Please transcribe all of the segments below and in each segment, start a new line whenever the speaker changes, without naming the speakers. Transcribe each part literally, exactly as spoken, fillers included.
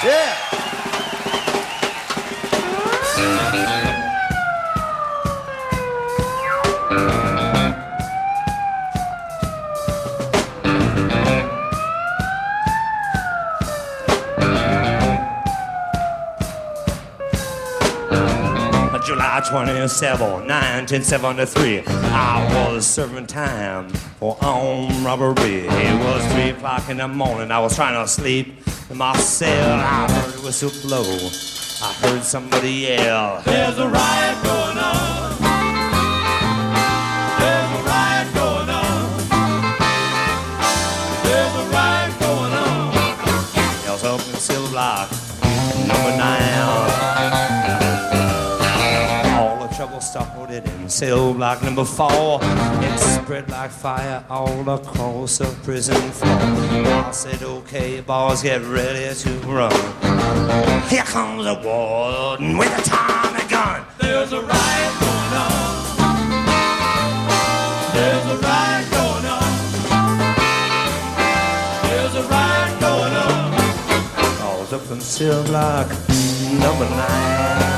Yeah.
July twenty-seventh, nineteen seventy-three, I was serving time for armed robbery. It was three o'clock in the morning, I was trying to sleep in my cell. I heard a whistle blow, I heard somebody yell,
there's a riot going on. There's a riot going on. There's a riot going on.
I was up in cell block number nine. Trouble started in cell block number four. It spread like fire all across the prison floor. I said, okay, boys, get ready to run. Here comes the warden with a Tommy gun.
There's a riot going on. There's a riot going on. There's a riot going on.
I was up in cell block number nine.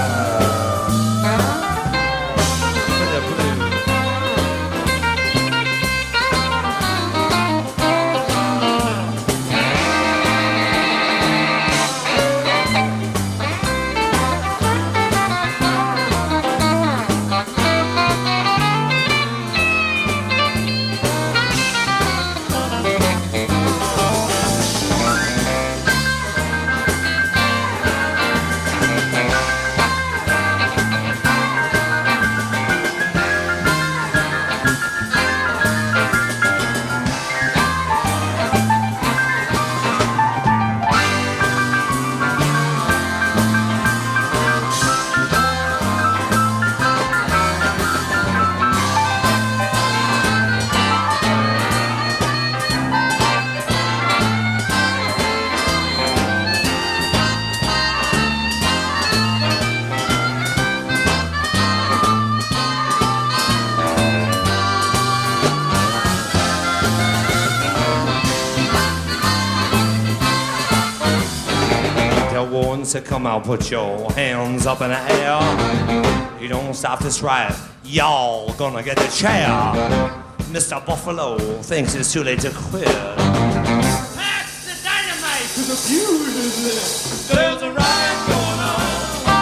To come out, put your hands up in the air. You don't stop this riot, y'all gonna get the chair. Mister Buffalo thinks it's too late to quit.
Pass the dynamite to the fuse is lit. There's a riot going on.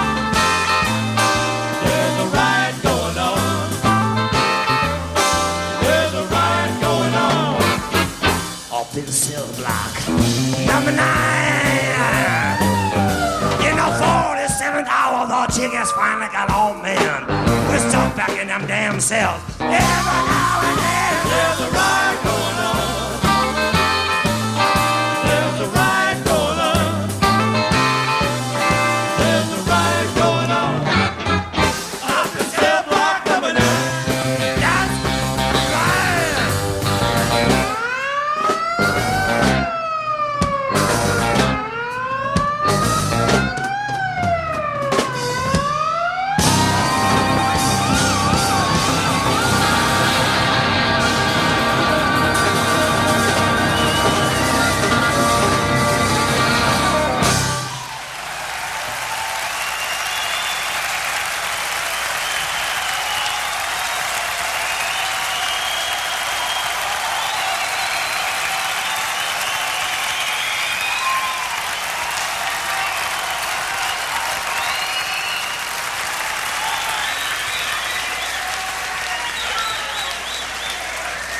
There's a riot going on. There's a riot going on.
Up in cell block number nine. forty-seventh hour, the chickens finally got home, man. We're stuck back in them damn cells. Every now and then,
there's a riot.